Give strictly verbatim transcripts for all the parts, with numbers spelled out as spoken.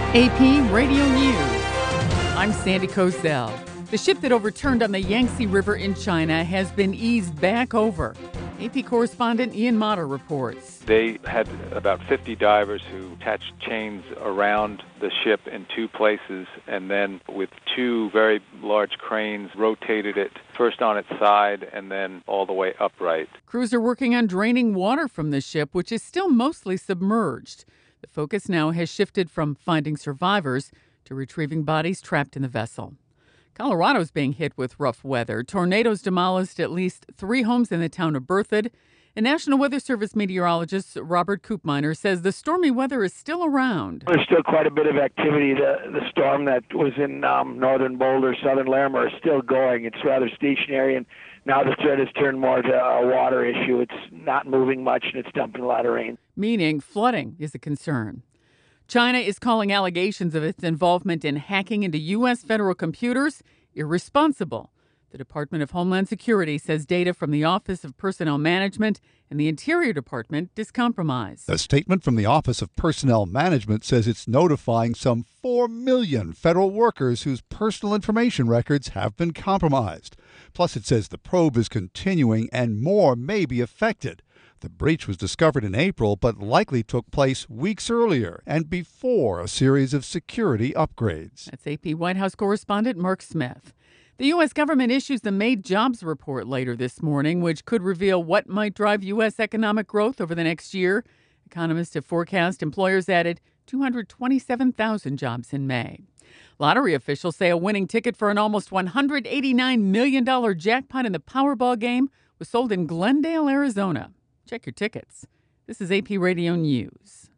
A P Radio News. I'm Sandy Kozel. The ship that overturned on the Yangtze River in China has been eased back over. A P correspondent Ian Motter reports. They had about fifty divers who attached chains around the ship in two places, and then with two very large cranes rotated it first on its side and then all the way upright. Crews are working on draining water from the ship, which is still mostly submerged. The focus now has shifted from finding survivors to retrieving bodies trapped in the vessel. Colorado's being hit with rough weather. Tornadoes demolished at least three homes in the town of Berthoud. And National Weather Service meteorologist Robert Koopminer says the stormy weather is still around. There's still quite a bit of activity. The, the storm that was in um, northern Boulder, southern Larimer is still going. It's rather stationary, and now the threat has turned more to a water issue. It's not moving much, and it's dumping a lot of rain. Meaning flooding is a concern. China is calling allegations of its involvement in hacking into U S federal computers irresponsible. The Department of Homeland Security says data from the Office of Personnel Management and the Interior Department is compromised. A statement from the Office of Personnel Management says it's notifying some four million federal workers whose personal information records have been compromised. Plus, it says the probe is continuing and more may be affected. The breach was discovered in April, but likely took place weeks earlier and before a series of security upgrades. That's A P White House correspondent Mark Smith. The U S government issues the May jobs report later this morning, which could reveal what might drive U S economic growth over the next year. Economists have forecast employers added two hundred twenty-seven thousand jobs in May. Lottery officials say a winning ticket for an almost one hundred eighty-nine million dollars jackpot in the Powerball game was sold in Glendale, Arizona. Check your tickets. This is A P Radio News.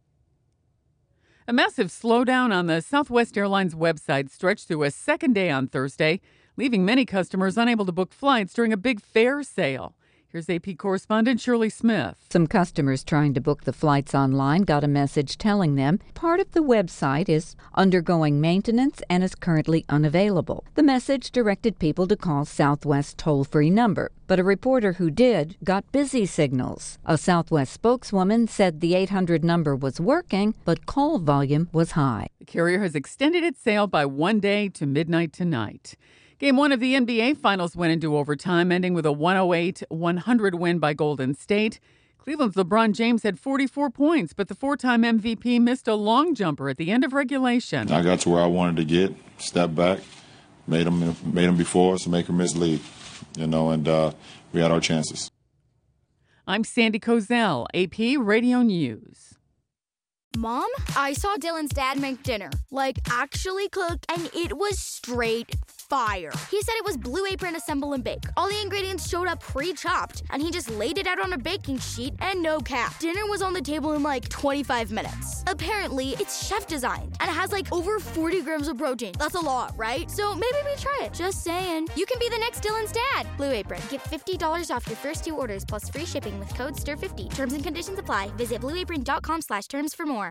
A massive slowdown on the Southwest Airlines website stretched through a second day on Thursday, leaving many customers unable to book flights during a big fare sale. Here's A P correspondent Shirley Smith. Some customers trying to book the flights online got a message telling them part of the website is undergoing maintenance and is currently unavailable. The message directed people to call Southwest toll-free number, but a reporter who did got busy signals. A Southwest spokeswoman said the eight hundred number was working, but call volume was high. The carrier has extended its sale by one day to midnight tonight. Game one of the N B A Finals went into overtime, ending with a one oh eight one hundred win by Golden State. Cleveland's LeBron James had forty-four points, but the four-time M V P missed a long jumper at the end of regulation. I got to where I wanted to get, step back, made them, made them before us, make them mislead, you know, and uh, we had our chances. I'm Sandy Kozel, A P Radio News. Mom, I saw Dylan's dad make dinner, like actually cook, and it was straight fire. He said it was Blue Apron Assemble and Bake. All the ingredients showed up pre-chopped, and he just laid it out on a baking sheet, and no cap. Dinner was on the table in like twenty-five minutes. Apparently, it's chef designed, and it has like over forty grams of protein. That's a lot, right? So maybe we try it. Just saying. You can be the next Dylan's dad. Blue Apron. Get fifty dollars off your first two orders plus free shipping with code S T I R fifty. Terms and conditions apply. Visit blueapron.com slash terms for more.